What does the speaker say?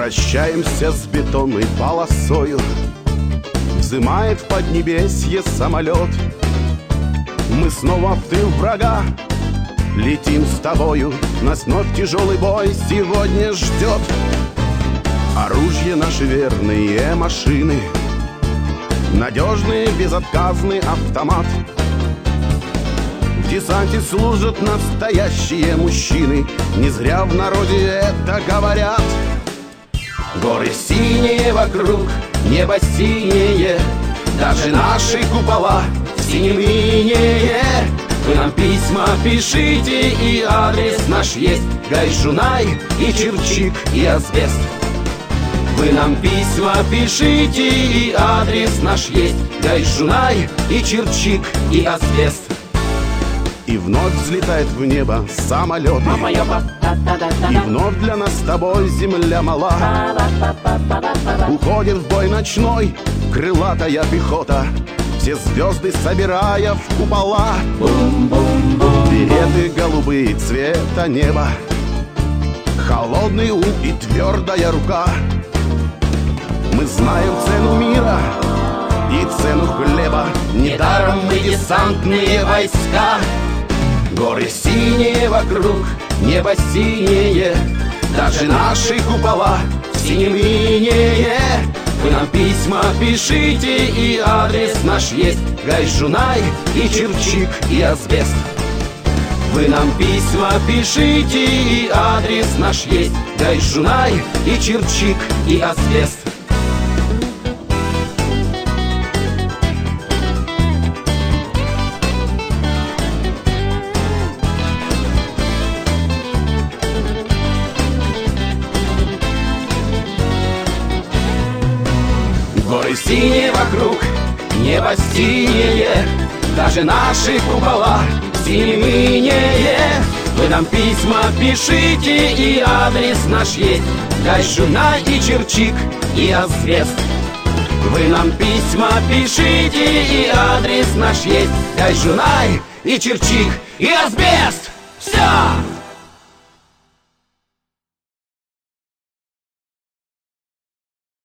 Прощаемся с бетонной полосою. Взымает в поднебесье самолет. Мы снова в тыл врага летим с тобою. Нас вновь тяжелый бой сегодня ждет. Оружие наши верные машины, надежный безотказный автомат. В десанте служат настоящие мужчины, не зря в народе это говорят. Горы синие вокруг, небо синее, даже наши купола в синем инее. Вы нам письма пишите, и адрес наш есть: Гайжунай и Чирчик и Асбест. Вы нам письма пишите, и адрес наш есть: Гайжунай и Чирчик и Асбест. И вновь взлетает в небо самолет, и вновь для нас с тобой земля мала. Уходит в бой ночной крылатая пехота, все звезды собирая в купола. Береты голубые цвета неба, холодный ум и твердая рука. Мы знаем цену мира и цену хлеба, недаром мы десантные войска. Горы синие вокруг, небо синее, даже наши купола в синем инее. Вы нам письма пишите, и адрес наш есть: Гайжунай и Чирчик и Асбест. Вы нам письма пишите, и адрес наш есть: Гайжунай и Чирчик и Асбест. Горы синие вокруг, небо синее, даже наши купола в синем инее. Вы нам письма пишите, и адрес наш есть: Гайжунай и Чирчик и Асбест. Вы нам письма пишите, и адрес наш есть: Гайжунай и Чирчик и Асбест. Все!